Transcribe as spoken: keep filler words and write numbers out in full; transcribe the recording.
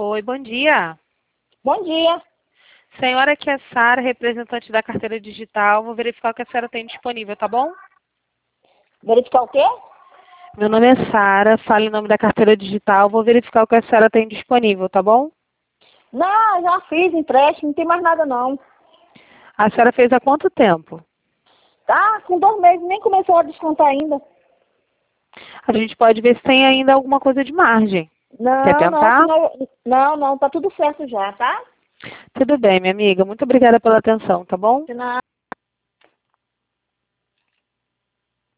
Oi, bom dia. Bom dia. Senhora, aqui é Sara, representante da carteira digital. Vou verificar o que a senhora tem disponível, tá bom? Verificar o quê? Meu nome é Sara, falo em nome da carteira digital. Vou verificar o que a senhora tem disponível, tá bom? Não, já fiz empréstimo, não tem mais nada não. A senhora fez há quanto tempo? Tá, com dois meses, nem começou a descontar ainda. A gente pode ver se tem ainda alguma coisa de margem. Quer Não, não, tentar? senão, não, não, tá tudo certo já, tá? Tudo bem, minha amiga. Muito obrigada pela atenção, tá bom? Senão